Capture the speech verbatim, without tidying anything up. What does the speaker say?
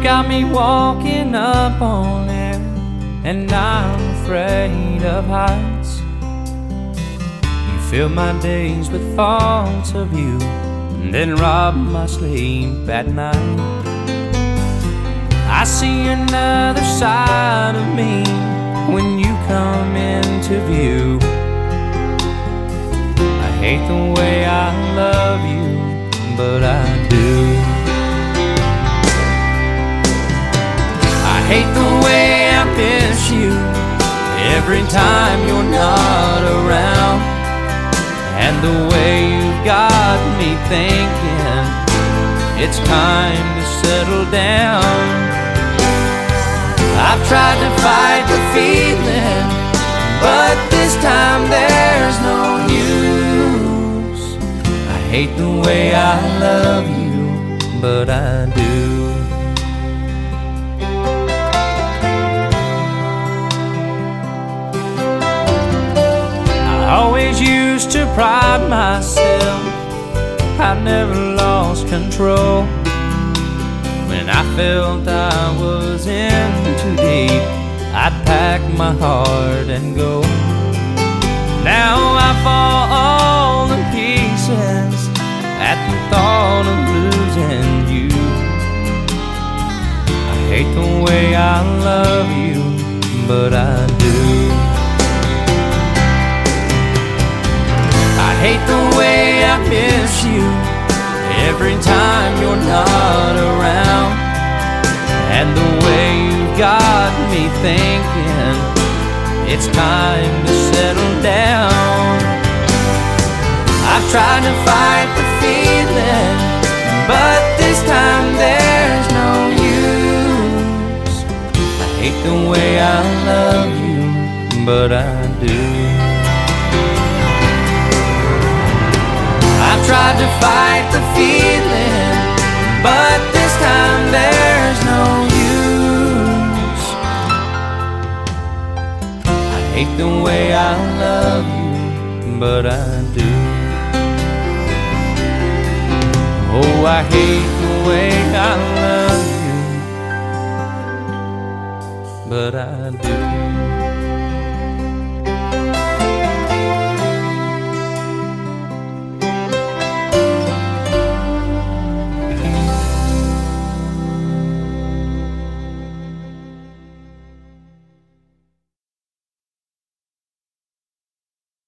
got me walking up on air, and I'm afraid of heights. You fill my days with thoughts of you, and then rob my sleep at night. I see another side of me when you come into view. I hate the way I love you, but I do. I hate the way I miss you every time you're not around, and the way you've got me thinking it's time to settle down. I've tried to fight the feeling, but this time there's no use. I hate the way I love you, but I do. I always used to pride myself, I never lost control. When I felt I was in too deep, I'd pack my heart and go. Now I fall all to pieces at the thought of losing you. I hate the way I love you, but I do. I hate the way I miss you every time you're not around, and the way you've got me thinking it's time to settle down. I've tried to fight the feeling, but this time there's no use. I hate the way I love you, but I do. I've tried to fight the feeling, but this time there's no use. I hate the way I love you, but I do. Oh, I hate the way I love you, but I do.